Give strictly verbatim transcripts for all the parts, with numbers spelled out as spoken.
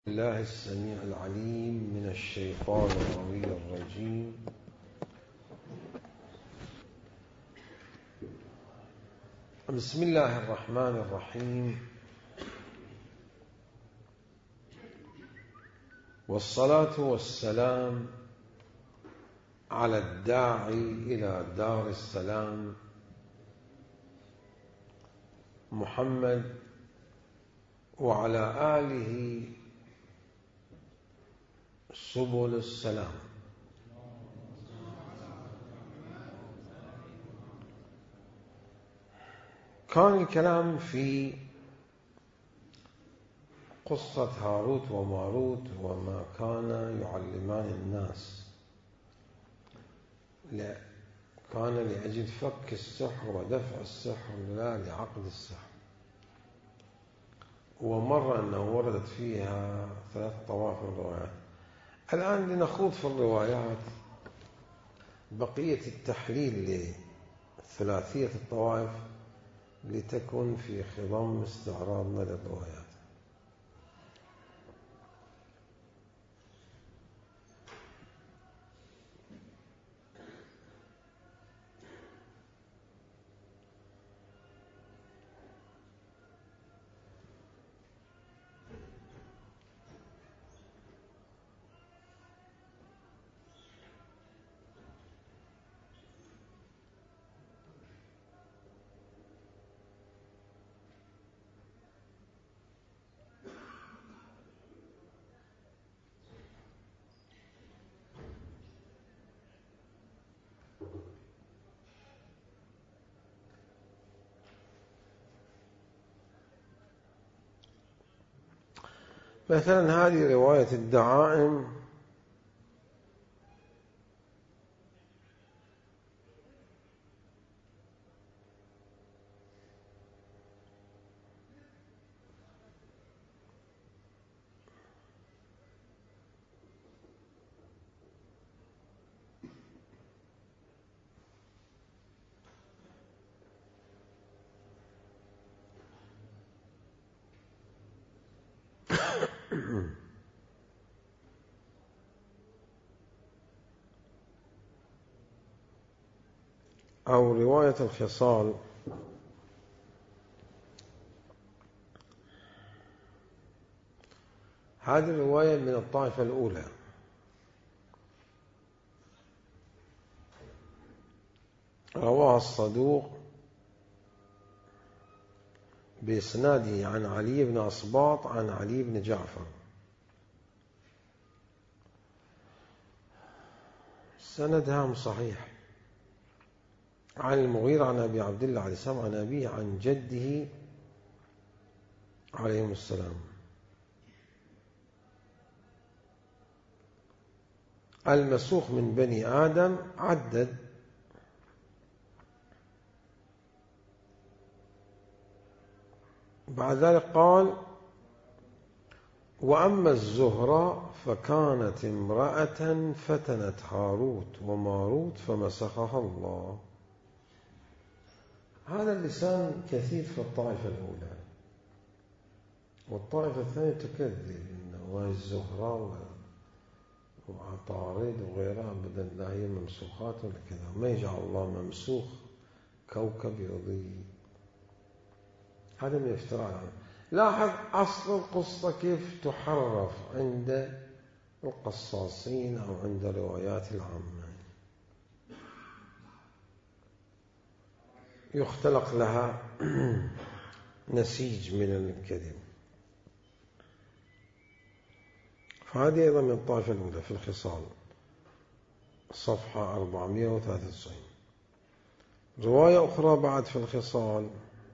الله السميع العليم من الشيطان الغوي الرجيم. بسم الله الرحمن الرحيم، والصلاة والسلام على الداعي إلى دار السلام محمد وعلى آله سبل السلام. كان الكلام في قصة هاروت وماروت وما كان يعلمان الناس، لا كان لأجل فك السحر ودفع السحر لا لعقد السحر. ومر أنه وردت فيها ثلاث طوائف من الروايات. الآن لنخوض في الروايات بقية التحليل لثلاثية الطوائف لتكن في خضم استعراضنا للروايات. مثلا هذه رواية الدعائم أو رواية الخصال هذه الرواية من الطائفة الأولى، رواها الصدوق بإسناده عن علي بن أصباط عن علي بن جعفر. سندها صحيح عن المغيرة عن أبي عبد الله عليه السلام عن أبيه عن جده عليهم السلام. المسوخ من بني آدم عدد بعد ذلك قال: وأما الزهرة فكانت امرأة فتنت هاروت وماروت فمسخها الله. هذا اللسان كثير في الطائفة الأولى، والطائفة الثانية تكذب إنه الزهرة وعطارد وغيرها بدل لا هي ممسوخات ولا كذا. ما يجعل الله ممسوخ كوكب يضيء، هذا من افتراء. لاحظ أصل القصة كيف تحرف عند القصاصين أو عند روايات العامة، يختلق لها نسيج من الكذب. فهذه أيضا من الطائفة الأولى في الخصال، صفحة أربعمائة وثلاثة وتسعين. رواية أخرى بعد في الخصال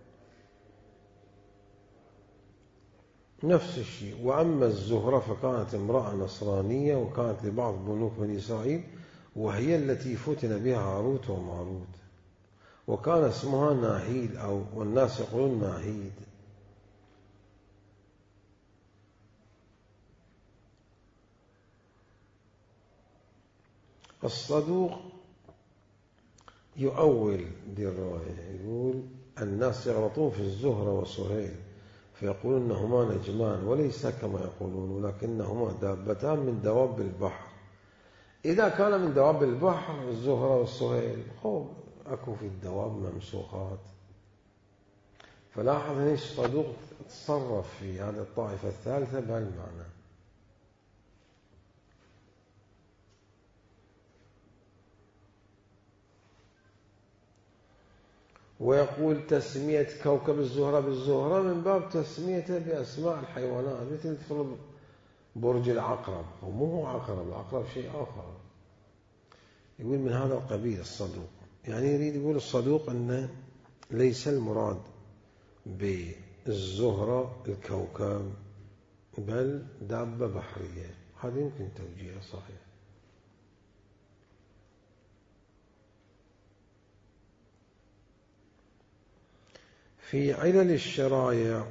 نفس الشيء: وأما الزهرة فكانت امرأة نصرانية وكانت لبعض بنوك بني إسرائيل وهي التي فتن بها هاروت وماروت، وكان اسمها ناهيد، أو والناس يقولون ناهيد. الصدوق يؤول دي الرواية، يقول الناس يغلطون في الزهرة وسهيل، فيقولون أنهما نجمان وليس كما يقولون، ولكنهما دابتان من دواب البحر. إذا كان من دواب البحر الزهرة والسهيل، خب أكو في الدواب ممسوخات. فلاحظ هنا الصدوق تصرف في هذه الطائفة الثالثة بهالمعنى. ويقول تسمية كوكب الزهرة بالزهرة من باب تسميته بأسماء الحيوانات، مثل تفرض برج العقرب، ومو هو عقرب، العقرب شيء آخر. يقول من هذا القبيل الصدوق، يعني يريد يقول الصدوق أنه ليس المراد بالزهرة الكوكب بل دابة بحرية. هذا يمكن توجيهه صحيح. في علل الشرايع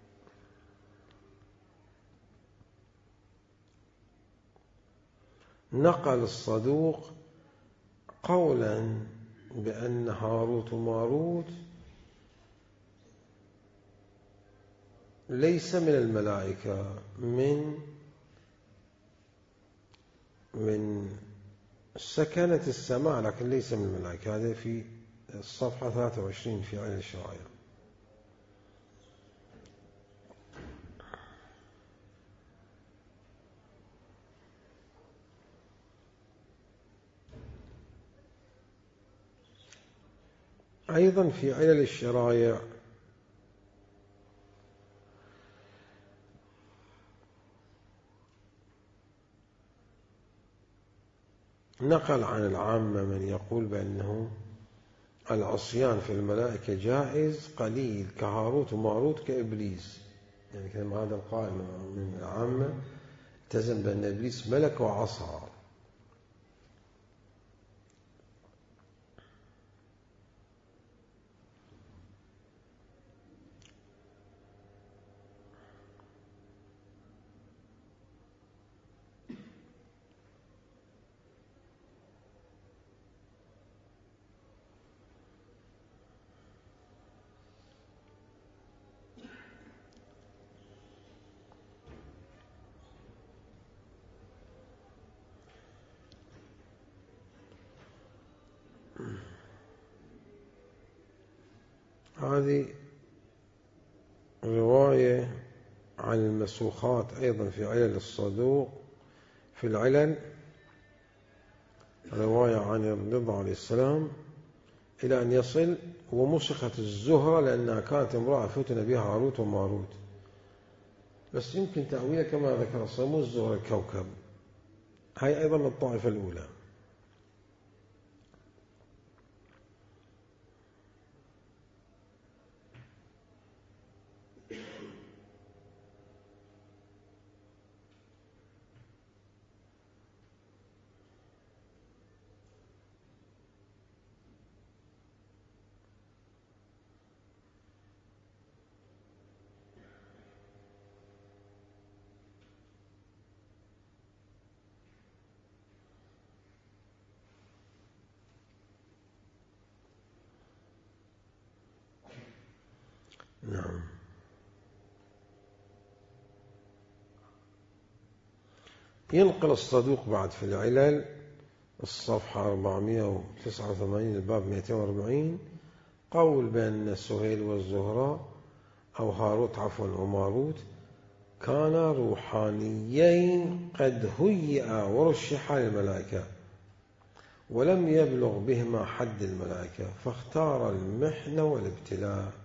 نقل الصدوق قولا بأن هاروت وماروت ليس من الملائكة، من من سكنة السماء، لكن ليس من الملائكة. هذا في الصفحة ثلاثة وعشرين في علل الشرايع. أيضا في علل الشرايع نقل عن العامة من يقول بأنه العصيان في الملائكة جائز قليل كهاروت وماروت كإبليس. يعني كما هذا القائل من العامة التزم بأن إبليس ملك وعصى. هذه رواية عن المسوخات أيضا في علل الصدوق. في العلل رواية عن الرضا عليه السلام إلى أن يصل ومسخت الزهرة لأنها كانت امرأة فتن بها هاروت وماروت. بس يمكن تأويله كما ذكر الصمو الزهرة الكوكب. هاي أيضا الطائفة الأولى. نعم. ينقل الصدوق بعد في العلل الصفحة أربعمائة وتسعة وثمانين الباب مئتين وأربعين قول بأن السهيل والزهرة أو هاروت عفوا وماروت كانا روحانيين قد هيئا ورشحا للملائكة ولم يبلغ بهما حد الملائكة فاختار المحنة والابتلاء.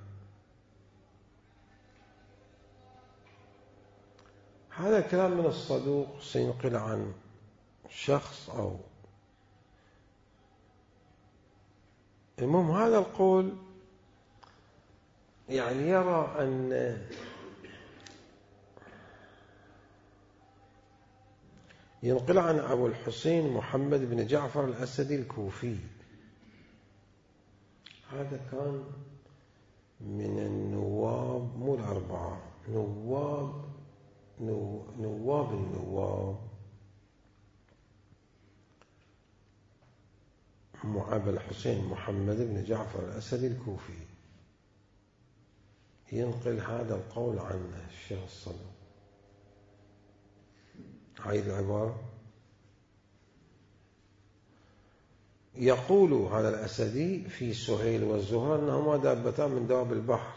هذا كلام من الصدوق سينقل عن شخص أو المهم هذا القول يعني يرى أن ينقل عن أبو الحسين محمد بن جعفر الأسدي الكوفي. هذا كان من النواب مو الأربعة نواب نو نواب النواب أبو الحسين محمد بن جعفر الأسدي الكوفي ينقل هذا القول عن الشيخ الصدوق. عيد العبارة. يقول هذا الأسدي في سهيل والزهرة أنهما دابتان من دواب البحر،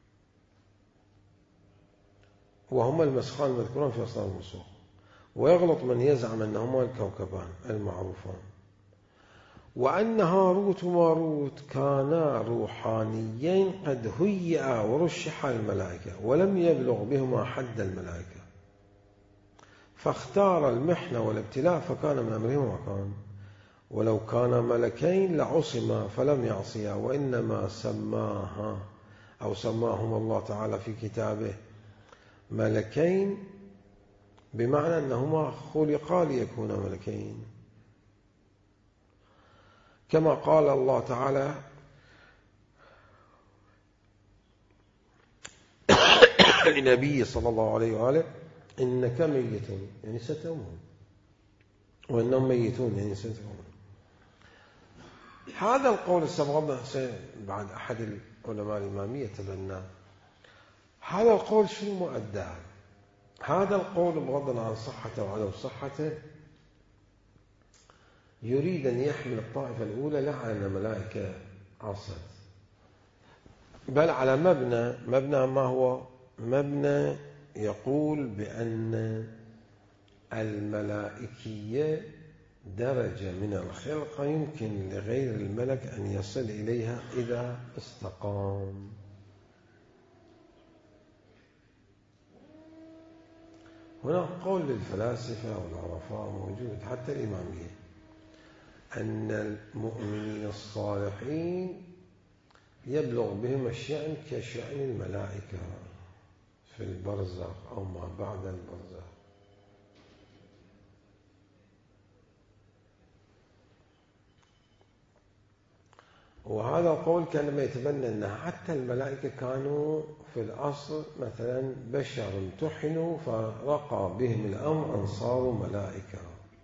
وهما المسخان المذكوران في أصناف المسوق، ويغلط من يزعم أنهما الكوكبان المعروفان، وأن هاروت وماروت كانا روحانيين قد هيئا ورشحا الملائكة ولم يبلغ بهما حد الملائكة، فاختار المحنة والابتلاء فكان من أمرهما ما كان، ولو كان ملكين لعصما فلم يعصيا، وإنما سماها أو سماهما الله تعالى في كتابه ملكين بمعنى أنهما خلقا ليكونا ملكين، كما قال الله تعالى لنبيه صلى الله عليه وآله إنك ميت يعني ستموت، وإنهم ميتون يعني ستموت. هذا القول السبب بعد أحد العلماء الإمامية تبناه. هذا القول شنو مؤداه؟ هذا القول بغض عن صحته وعدم صحته يريد أن يحمل الطائفة الأولى لا على أن الملائكة عصت، بل على مبنى مبنى ما هو مبنى يقول بأن الملائكية درجة من الخلق يمكن لغير الملك أن يصل إليها إذا استقام. هناك قول للفلاسفة والعرفاء موجود حتى الإمامية أن المؤمنين الصالحين يبلغ بهم الشأن كشأن الملائكة في البرزخ أو ما بعد البرزخ. وهذا القول كان ما يتبنى أن حتى الملائكة كانوا في الأصل مثلا بشر امتحنوا فرقى بهم الأمر أن صاروا ملائكة.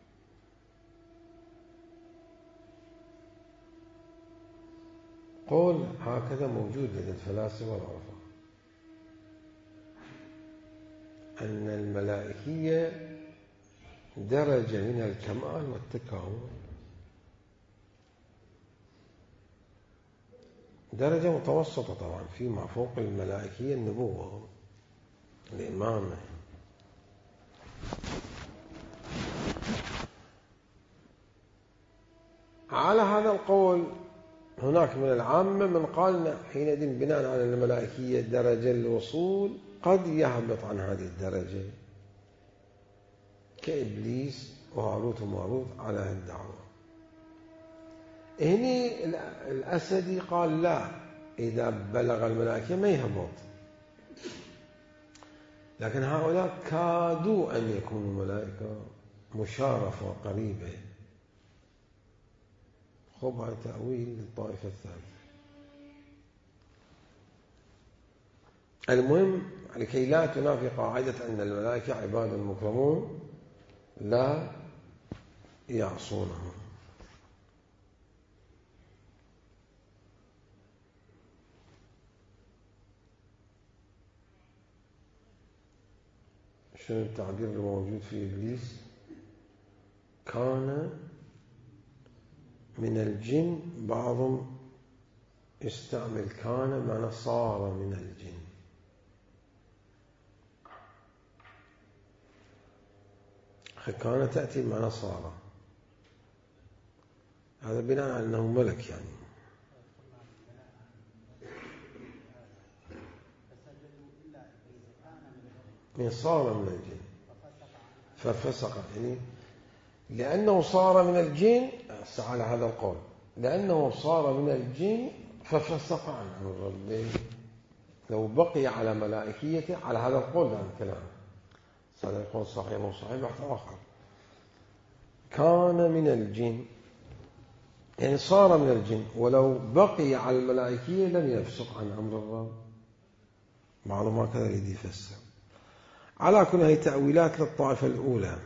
قول هكذا موجود لدى الفلاسفة والعرفاء أن الملائكية درجة من الكمال والتكامل، درجة متوسطة طبعا، فيما فوق الملائكية النبوة الإمامة. على هذا القول هناك من العامة من قال حينئذ بناء على الملائكية درجة الوصول قد يهبط عن هذه الدرجة كإبليس وهاروت وماروت على هذه الدعوة. هني الأسدي قال لا، إذا بلغ الملائكة ما يهبط، لكن هؤلاء كادوا أن يكونوا ملائكة مشارفة قريبة. خب هذا تأويل للطائفة الثالثة. المهم لكي لا تنافي قاعدة أن الملائكة عباد مكرمون لا يعصونهم. شنو التعبير الموجود في إبليس؟ كان من الجن، بعضهم يستعمل كان معنى صار من الجن. كان تأتي معنى صار، هذا بناء على أنه ملك يعني. من صار من الجن ففسق، يعني لأنه صار من الجن على هذا القول، لأنه صار من الجن ففسق عن أمر ربه. لو بقي على ملائكيته على هذا القول عن الكلام هذا القول صحيح مو صحيح بحث آخر. كان من الجن يعني صار من الجن، ولو بقي على الملائكية لم يفسق عن أمر الرب. معلوم هكذا يريد يفسر. على كل هذه تأويلات للطائفة الأولى.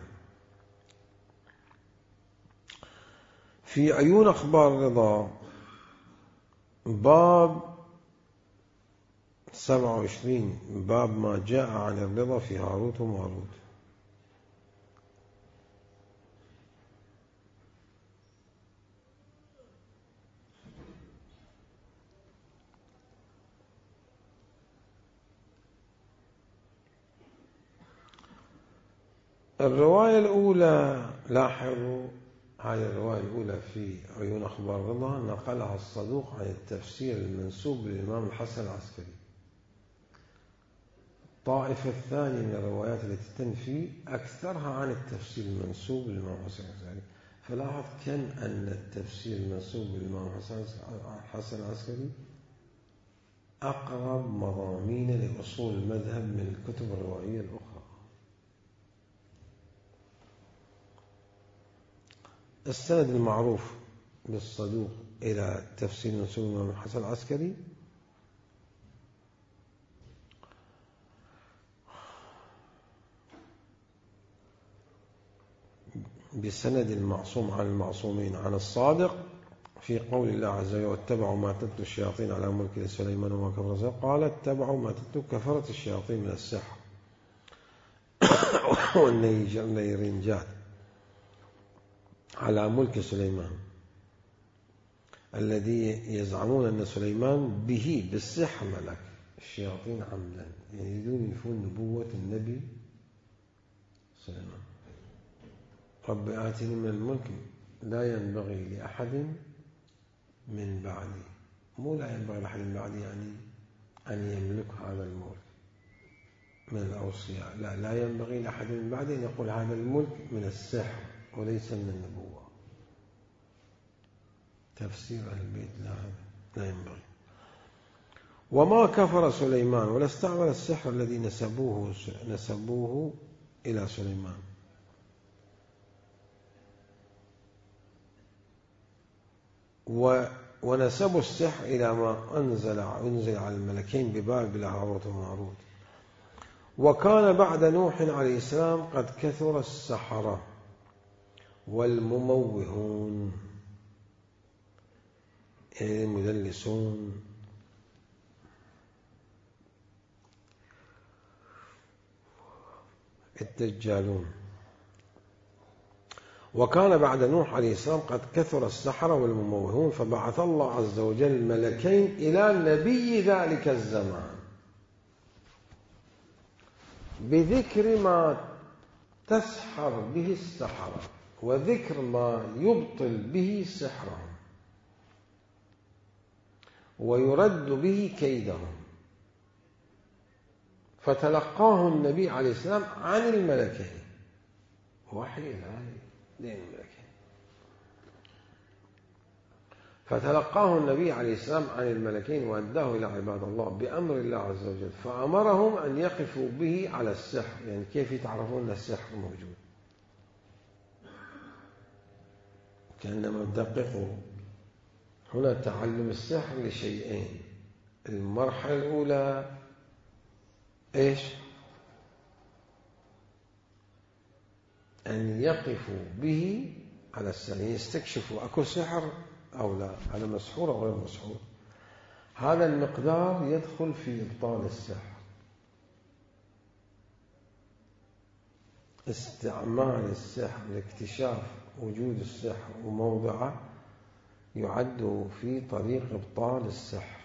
في عيون أخبار الرضا باب سبعة وعشرين باب ما جاء عن الرضا في هاروت وماروت. الرواية الأولى، لاحظوا هذه الرواية الأولى في عيون أخبار الرضا نقلها الصدوق عن التفسير المنسوب للإمام الحسن العسكري. الطائفة الثانية من الروايات التي تنفي أكثرها عن التفسير المنسوب للإمام الحسن العسكري. فلاحظ كم أن التفسير المنسوب للإمام الحسن العسكري أقرب مضامين لأصول المذهب من الكتب الروائية الأخرى. السند المعروف بالصدوق إلى تفسير منسوب الإمام الحسن العسكري بسند المعصوم عن المعصومين عن الصادق في قول الله عز وجل واتبعوا ما تتلو الشياطين على ملك سليمان وما كفر سليمان. قال اتبعوا ما تتلو كفرت الشياطين من السحر والنيرنجات على ملك سليمان الذي يزعمون أن سليمان به بالسحر ملك الشياطين عمدا، يريدون ينفون نبوة النبي سليمان. رب آتني من الملك لا ينبغي لأحد من بعدي، مو لا ينبغي لأحد من بعدي يعني أن يملك هذا الملك من الأوصياء، لا لا ينبغي لأحد من بعدي أن يقول هذا الملك من السحر وليس من النبوة. تفسير أهل البيت لا لا ينبغي. وما كفر سليمان ولا استعمل السحر الذي نسبوه نسبوه إلى سليمان. ونسبوا السحر إلى ما أنزل أنزل على الملكين ببابل هاروت وماروت. وكان بعد نوح عليه السلام قد كثر السحرة والمموهون يعني المدلسون الدجالون. وكان بعد نوح عليه السلام قد كثر السحرة والمموهون فبعث الله عز وجل ملكين إلى نبي ذلك الزمان بذكر ما تسحر به السحرة وذكر ما يبطل به سحرهم ويرد به كيدهم. فتلقاه النبي عليه السلام عن الملكين، وحي الآية لين الملكين. فتلقاه النبي عليه السلام عن الملكين وأداه إلى عباد الله بأمر الله عز وجل، فأمرهم أن يقفوا به على السحر. يعني كيف يتعرفون أن السحر موجود؟ كأنما دققوا هنا تعلم السحر لشيئين. المرحلة الأولى إيش؟ أن يقفوا به على السحر، يستكشفوا أكو سحر أو لا، هذا مسحور أو غير مسحور. هذا المقدار يدخل في إبطال السحر. استعمال السحر لاكتشاف وجود السحر وموضعه يعد في طريق إبطال السحر.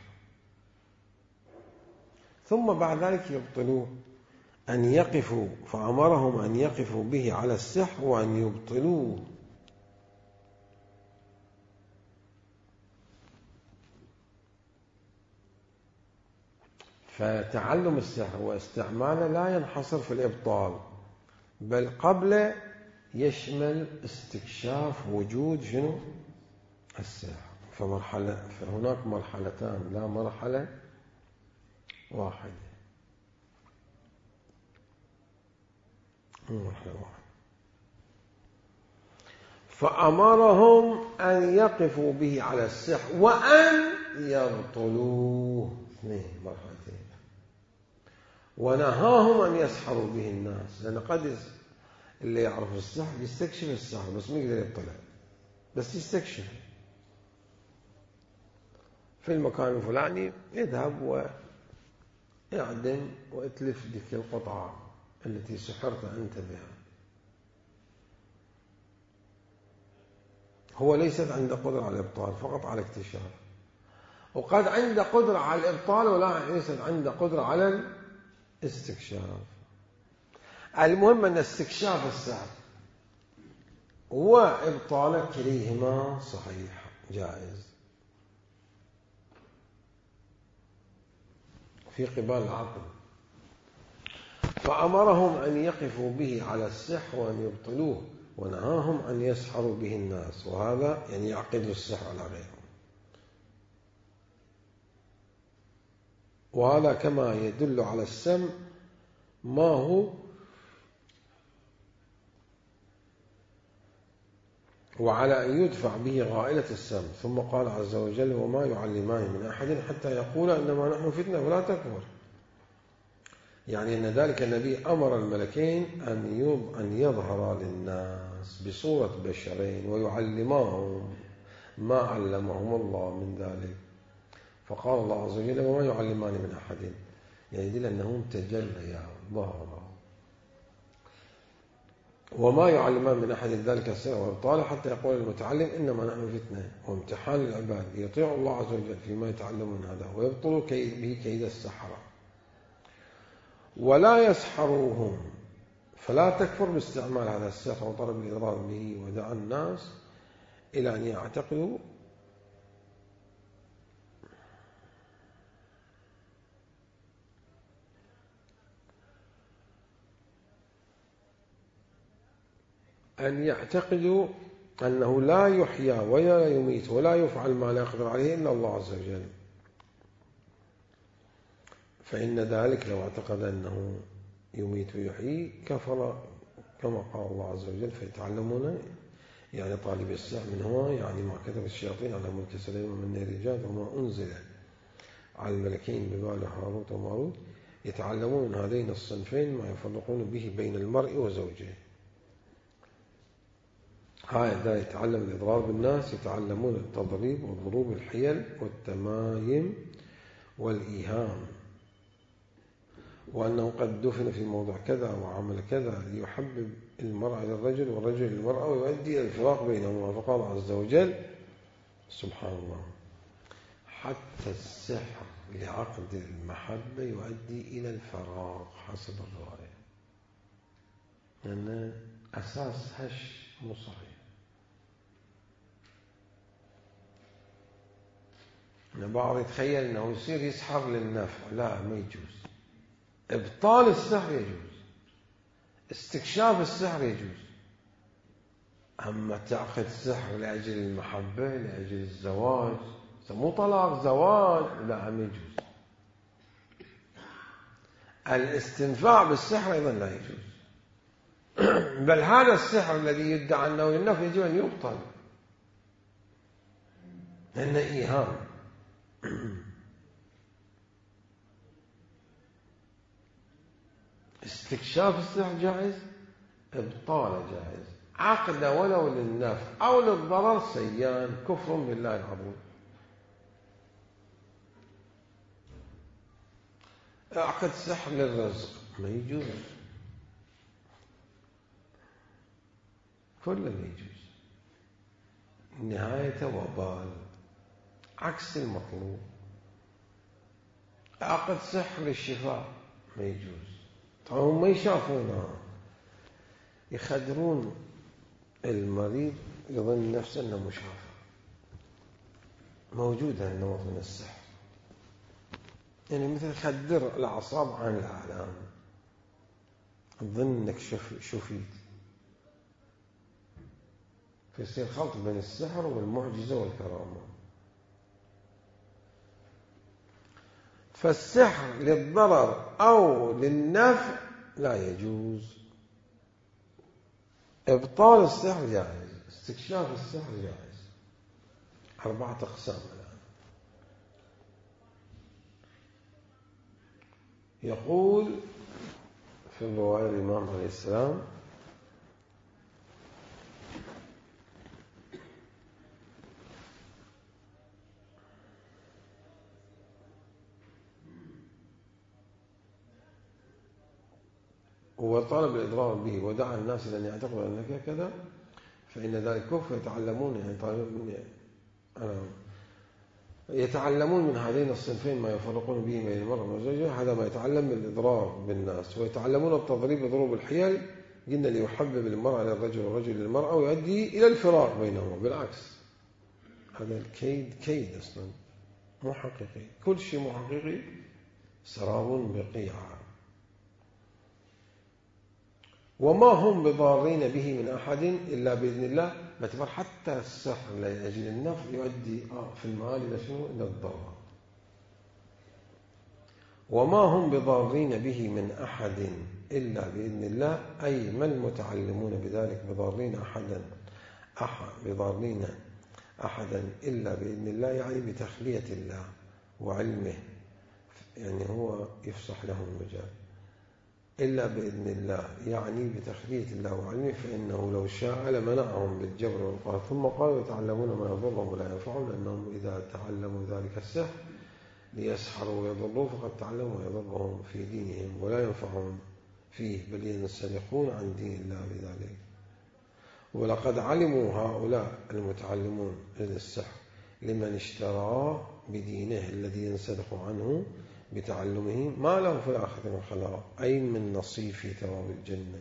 ثم بعد ذلك يبطلوه، أن يقفوا فأمرهم أن يقفوا به على السحر وأن يبطلوه. فتعلم السحر واستعماله لا ينحصر في الإبطال، بل قبل يشمل استكشاف وجود شنو؟ السحر. فمرحلة فهناك مرحلتان لا مرحلة واحدة، مرحلة واحدة. فأمرهم أن يقفوا به على السحر وأن يبطلوه، اثنين مرحلتين. ونهاهم أن يسحروا به الناس، لأن قد اللي يعرف السحر يستكشف السحر بس ما يقدر يطلع، بس يستكشف في المكان الفلاني يذهب اعدم واتلف ذيك القطعة التي سحرت أنت بها. هو ليست عنده قدرة على الإبطال، فقط على اكتشاف. وقد عنده قدرة على الإبطال ولا ليست عنده قدرة على الاستكشاف. المهم أن استكشاف السحر وإبطاله كليهما صحيح جائز في قبال العقل. فأمرهم أن يقفوا به على السحر وأن يبطلوه، ونهاهم أن يسحروا به الناس، وهذا يعني يعقدوا السحر على غيرهم. وهذا كما يدل على السمع ما هو وعلى أن يدفع به غائلة السمع. ثم قال عز وجل: وما يعلمان من أحد حتى يقول إنما نحن فتنة فلا تكفر. يعني أن ذلك النبي أمر الملكين أن يظهر للناس بصورة بشرين ويعلمهم ما علمهم الله من ذلك. فقال الله عز وجل: وما يعلمان من أحد، يعني يدل أنهم تجليا ظهرا. وما يعلمان من أحد ذلك السر وإبطاله حتى يقول المتعلم إنما نحن فتنة وامتحان العباد يطيع الله عز وجل فيما يتعلمون هذا ويبطلوا به كيد السحرة ولا يسحروهم، فلا تكفر باستعمال هذا السحر وطلب الإضرار به، ودعا الناس إلى أن يعتقدوا أن يعتقدوا أنه لا يحيى ولا يميت ولا يفعل ما لا يقدر عليه إلا الله عز وجل. فإن ذلك لو اعتقد أنه يميت ويحيي كفر، كما قال الله عز وجل: فيتعلمون، يعني طالب السحر من هو يعني ما كتب الشياطين على ملك سليمان من الرجال وما أنزل على الملكين ببال هاروت وماروت يتعلمون من هذين الصنفين ما يفرقون به بين المرء وزوجه. هذا يتعلم الإضرار بالناس، يتعلمون التضريب والضروب الحيل والتمايم والإيهام، وأنه قد دفن في موضع كذا وعمل كذا ليحبب المرأة إلى الرجل والرجل للمرأة ويؤدي إلى الفراق بينهما. فقال عز وجل: سبحان الله، حتى السحر لعقد المحبة يؤدي إلى الفراق حسب الرواية، لأن أساس هش مو صحيح. البعض يتخيل أنه يصير يسحر للنفع، لا، ما يجوز. إبطال السحر يجوز، استكشاف السحر يجوز، أما تعقد السحر لأجل المحبة لأجل الزواج، مو طلاق، زواج، لا، ما يجوز. الاستنفاع بالسحر أيضا لا يجوز، بل هذا السحر الذي يدعى أنه للنفع يجب أن يبطل، لأنه إيهام. استكشاف السحر جائز، إبطاله جائز، عقد ولو للنفع أو للضرر سيان، كفر بالله العظيم. عقد سحر للرزق ما يجوز، كله ما يجوز، نهاية وبال، عكس المطلوب. عقد سحر للشفاء ما يجوز. طبعا هم ما يشافونه، يخدرون المريض يظن نفسه أنه مشافى. موجود هالنوع من السحر، يعني مثل خدر الأعصاب عن العالم، تظن أنك شفيت، فيصير خلط بين السحر والمعجزة والكرامة. فالسحر للضرر أو للنفع لا يجوز. إبطال السحر جائز، استكشاف السحر جائز. أربعة أقسام الآن. يقول في الرواية الإمام عليه السلام: وطالب الإضرار به ودعا الناس أن يعتقدوا أنك كذا فإن ذلك كفر. يتعلمون يعني طالب يتعلمون من هذين الصنفين ما يفرقون به بين المرء وزوجه. هذا ما يتعلم بالإضرار بالناس. ويتعلمون التضريب بضروب الحيل، قلنا ليحبب المرأة للرجل والرجل للمرأة ويؤدي إلى الفراق بينهما. بالعكس هذا الكيد كيد أصلا مو حقيقي. كل شيء مو حقيقي سراب بقيعة. وما هم بضارين به من أحد إلا بإذن الله. باعتبار حتى السحر لأجل النفع يؤدي في المآل إلى شنو؟ إلى الضرر. وما هم بضارين به من أحد إلا بإذن الله، أي ما المتعلمون بذلك بضارين أحدا أحد بضارين أحدا إلا بإذن الله، يعني بتخلية الله وعلمه، يعني هو يفسح له المجال. إلا بإذن الله يعني بتخلية الله وعلمه، فإنه لو شاء لمنعهم بالجبر والقهر. ثم قالوا يتعلمون ما يضرهم ولا ينفعهم، لأنهم إذا تعلموا ذلك السحر ليسحروا ويضروا فقد تعلموا ويضرهم في دينهم ولا ينفعهم فيه، بل ينسلخون عن دين الله بذلك. ولقد علموا هؤلاء المتعلمون للسحر لمن اشتراه بدينه الذي ينسلخ عنه بتعلمه ما له في الآخرة من خلاق، أي من نصيب في ثواب الجنة.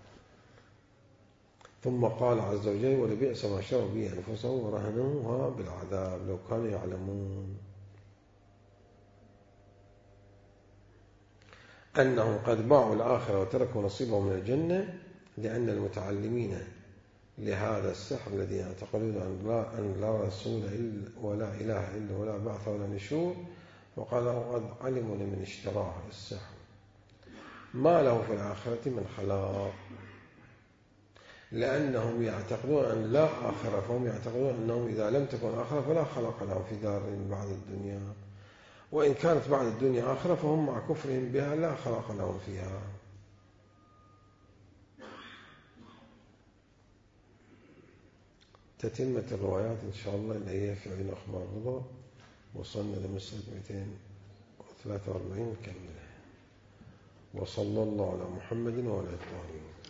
ثم قال عز وجل ولبئس ما شروا به أنفسهم ورهنوها بالعذاب لو كانوا يعلمون أنهم قد باعوا الآخرة وتركوا نصيبهم من الجنة، لأن المتعلمين لهذا السحر الذي يعتقدون أن لا, أن لا رسول إلا ولا إله إلا ولا بعث ولا نشور، وقال قد علموا لمن اشتراه السحر ما له في الآخرة من خلاق، لأنهم يعتقدون أن لا آخرة، فهم يعتقدون أنهم إذا لم تكن آخرة فلا خلق لهم في دار بعد الدنيا، وإن كانت بعد الدنيا آخرة فهم مع كفرهم بها لا خلق لهم فيها. تتمة الروايات إن شاء الله اللي هي في عين أخبار رضا. وصلنا لمسألة مئتين وثلاثة وأربعين نكملها. وصلى الله على محمد وعلى آله.